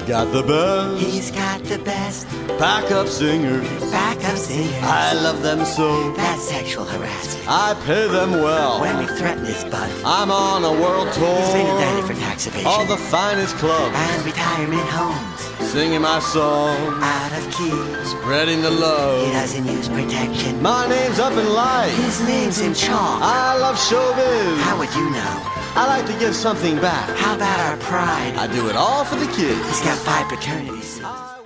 got the best. He's got the best Backup singers. backup singers. I love them so. That's sexual harassment. I pay them well. When we threaten his butt, I'm on a world tour. he's been indicted for tax evasion. All the finest clubs. And retirement homes. Singing my song. Out of key. Spreading the He love. doesn't use protection. My name's up in lights. His name's in chalk. I love showbiz. How would you know? I like to give something back. How about our pride? I do it all for the kids. He's got 5 paternity suits.